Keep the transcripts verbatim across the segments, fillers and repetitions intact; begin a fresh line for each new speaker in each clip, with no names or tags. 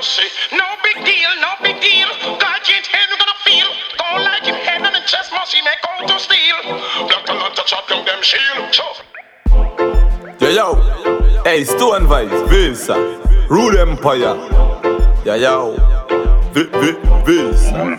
mercy. No big deal, no big deal. God can't head, we're gonna feel. Go like him head on the chest, must he make out to steal. Black and not touch up them them shield. So.
Yo yo, hey Stone Vibes, Visa, Rude Empire. Yo yo, V V Visa.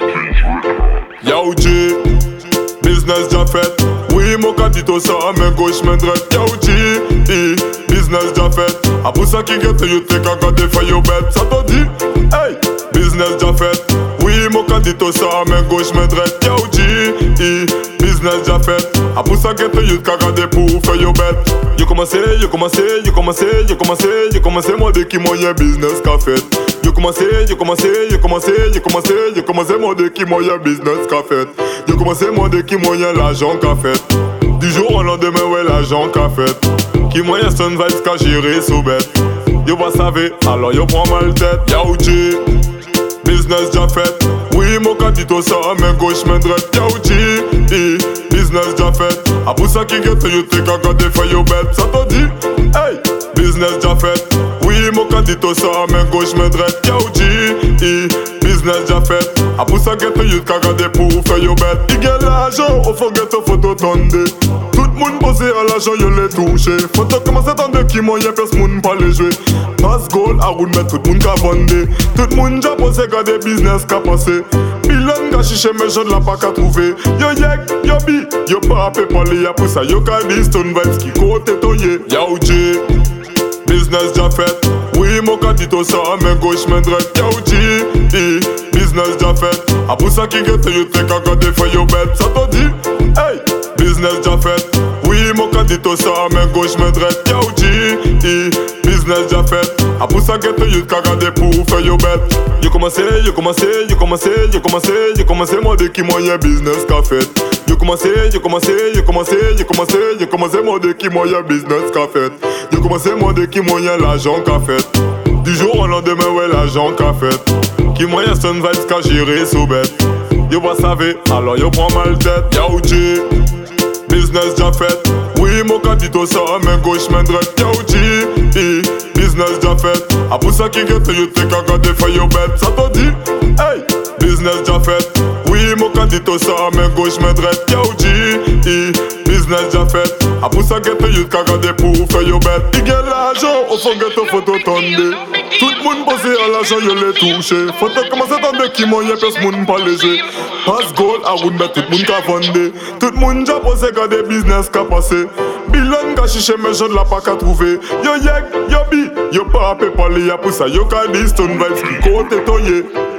Yo G, business Jafet. Oui mon cadito ça mais gauche main droite. Yo G, E, business Jafet. A pour ça qui get you take a god for your bed. Ça te dit, hey, business Jafet. Oui mon cadito ça mais gauche main droite. Yo G, E, business Jafet. A pour ça get you take a god pour your bed. You commencé, you commencé, you commencé, you commencé, you commencé moi de qui moyen business qu'a fait. You commencé, you commencé, you commencé, you commencé, you commencé moi de qui moyen business qu'a fait. You commencé moi de qui moyen l'argent qu'a fait. Du jour au lendemain ouais l'argent qu'a fait. Qui moyen Stone Vibes qu'a géré sous bête. You va savoir, alors you prend mal tête. Yo G, business déjà fait. Oui mon cadito ça main gauche main droite. Yo G, E, business déjà fait. A pour ça qui get you take a god for your bed. Ça te dit, hey, business déjà fait. Oui mon cadito ça main gauche main droite. Yo G, E, business déjà fait. A pour ça get you take a god pour faire your bed. Il get l'argent, on forget to photo tonde. Tout le monde posé à l'argent, yo les touché. Photo commence à tendre qui moyen personne moun pas les jouer. Pass goal, à roule mettre tout le monde qu'a vendé. Tout le monde déjà posé qu'à des business qu'a passé. Bilan qu'a chiché mais je ne l'ai pas qu'à trouver. Yo yek, yo bi, yo pas à parler. Y'a pour ça yo qu'a dit Stone Vibes qui côté toye. Yo G, business déjà fait. Oui mon cadito ça main gauche main droite. Yo G, E, business déjà fait. A pour ça qui get you take a god for your bed. Ça te dit, hey, business déjà fait. Oui mon cadito ça main gauche main droite. Yo G, E, business déjà fait. A pour ça get you take a god pour faire your bed. You commencé, you commencé, you commencé, you commencé, you commencé moi de qui moyen business qu'a fait. You commencé, you commencé, you commencé, you commencé, you commencé moi de qui moyen business qu'a fait. You commencé moi de qui moyen l'argent qu'a fait. Du jour au lendemain ouais l'argent qu'a fait. Qui moyen Stone Vibes qu'a géré sous bête. You va savoir, alors you prend mal tête. Yo G, business déjà fait. Oui mon cadito ça main gauche main droite. Yo G, E, business déjà fait. A pour ça qui get you take a god for your bed. Ça te dit, hey, business déjà fait. Oui mon cadito ça main gauche main droite. Yo G, E, business déjà fait. A pour ça get you take a god pour faire your bed. Il get l'argent, on forget to photo tonde. Tout le monde posé à l'argent, yo les touché. Photo commence à tendre qui moyen personne moun pas léger. Pass goal, à roule mais tout le monde qu'a vendé. Tout le monde déjà posé qu'à des business qu'a passé. Bilan qu'a chiché mais je ne l'ai pas qu'à trouver. Yo yek, yo bi, yo pas à parler. Y'a pour ça yo qu'a dit Stone Vibes qui côté toye.